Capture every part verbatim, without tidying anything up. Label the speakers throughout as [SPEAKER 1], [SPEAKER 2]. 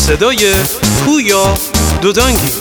[SPEAKER 1] صدای پویا دودانگی.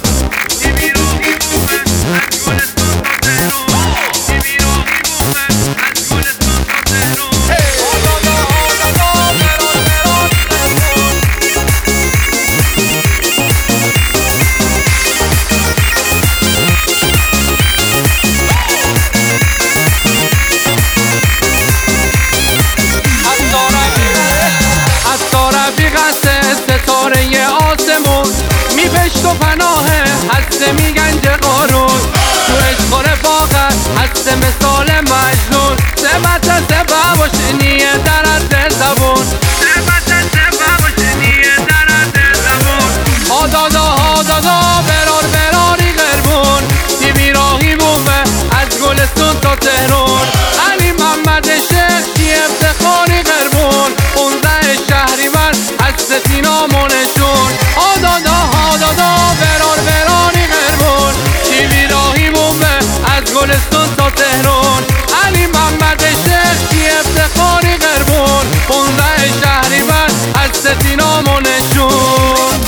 [SPEAKER 2] ستاره آسمون میپشت و پناهه هسته میگنج قارون تو عشق رفاقت هسته مثال مجنون سبت سبه باشه نیه درد زبون سبت سبه باشه نیه درد زبون آدادا آدادا برار براری قربون دیوی راهی بومه از گلستون تا تهرون علی محمد شیخ کی افتخاری قربون پونزده شهری من هست سینامونشون آدادا آدادا برار براری قربون دیوی راهی بومه از گلستون تا تهرون علی محمد شیخ کی افتخاری قربون پونزده شهری من هست سینامونشون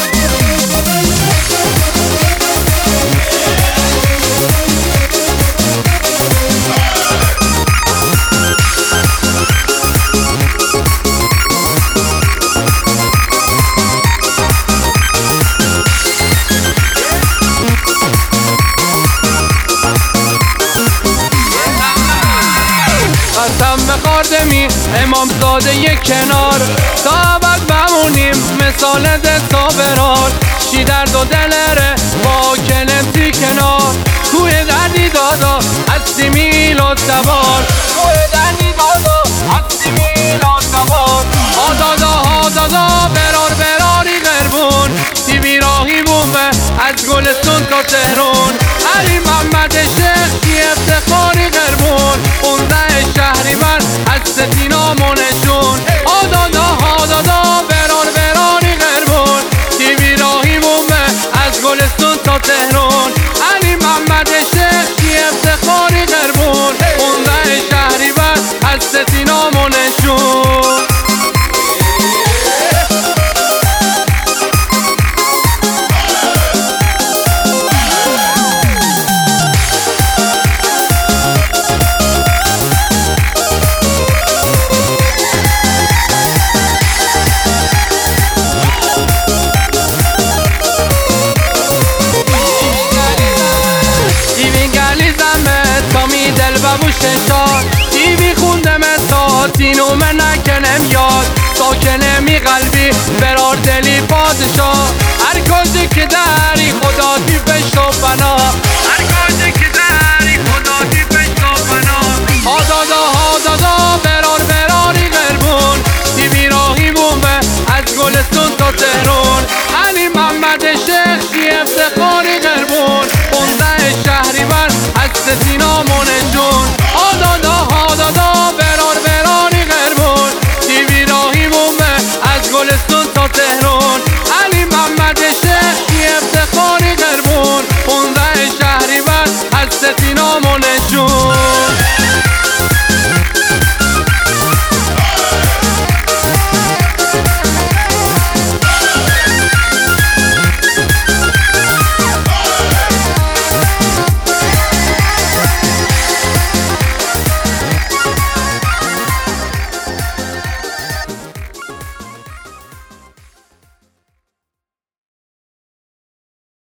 [SPEAKER 2] قسم به خاردمی امام زاده یک کنار تا ابد بمونیم مثال دستا برار چی درد و دلره با کلمتی کنار کوه دردی دادا هستی میلاد سوار کوه دردی دادا هستی میلاد سوار آدادا آدادا برار براری قربون دیوی راهی بومه از گلستون تا تهرون علی محمد شیخ کی افتخاری قربون پونزده شهری من هست سینامونشون آدادا آدادا برار براری قربون دیوی راهی بومه از گلستون تا تهرون علی محمد شیخ کی افتخاری قربون پونزده شهری من هست سینامونشون دل ببوش شاد دیوی خوندم تا دینو من نکنم یاد ساکنمی قلبی برار دلی پادشاه هر کجی که داری خدا دیپش و بنا هر کجی که